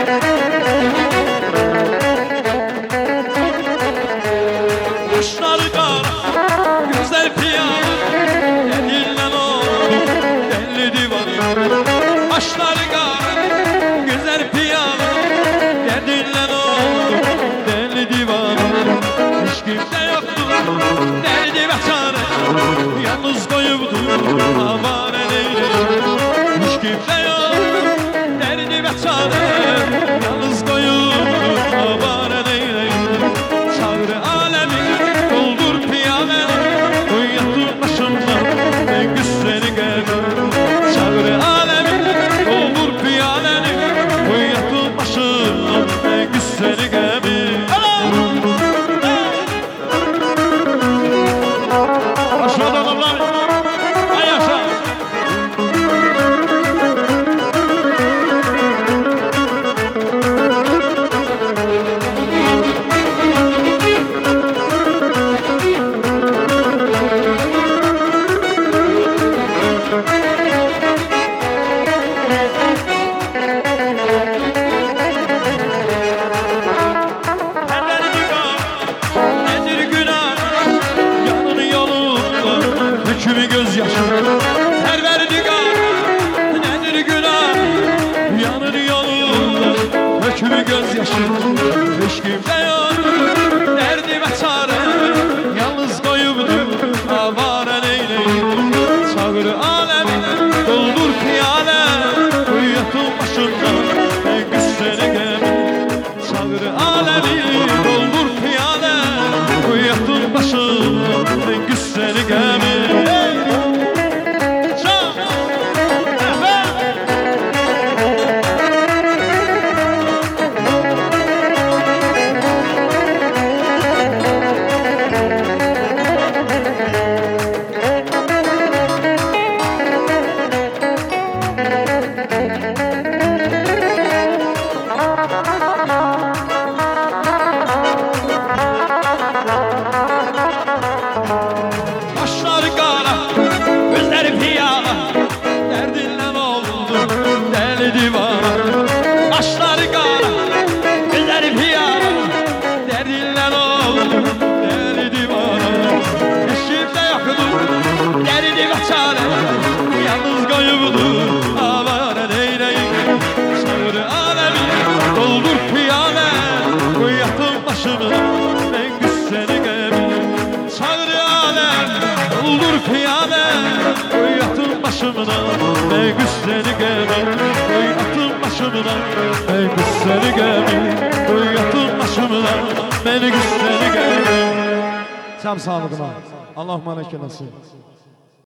Kaşları kara, gözler piyalı, elinden olur deli divan. Kaşları kara, gözler piyalı, elinden olur deli divan. Hiç kimse yoktu, derdi ve çare, yalnız koyuptu avare Leyla. Hiç kimse yok, derdi ve çare, yalnız koyuptu avare Leyla. Çağrı alemi, doldur piyameni, uyatır başımdan en güzeli geldi. Çağrı alemi, doldur piyameni, uyatır başımdan en güzeli geldi. Aşağıda adamlar, ay aşağı. Hükmü gözyaşı her verdigar nedir günah yanır yolunda hükmü gözyaşı hiç kimse yok derdi ve çare yalnız koyupdur avare Leyla. Çağrı alemi doldur piyale uyatın başımdan en güzeli gemi. Çağrı alemi doldur piyale uyatın başımdan en güzeli gemi. Kaşları kara, gözleri piyala, derdinle oldu deli divan. Kaşları kara, gözleri piyala, derdinle oldu deli divan. Hiç kimse yoktu, derdi ve çare, yalnız koyuptu avare Leyla. Çağrı alemi, doldur piyale, uyatın başımı en güzeli gemi. Çağrı alem, doldur piyale, uyatın başımdan en güzeli gemi. Uyatın başımdan en güzeli gemi. Uyatın başımdan en güzeli gemi. Sam sağlıkına. Allahümme aleyke nasip.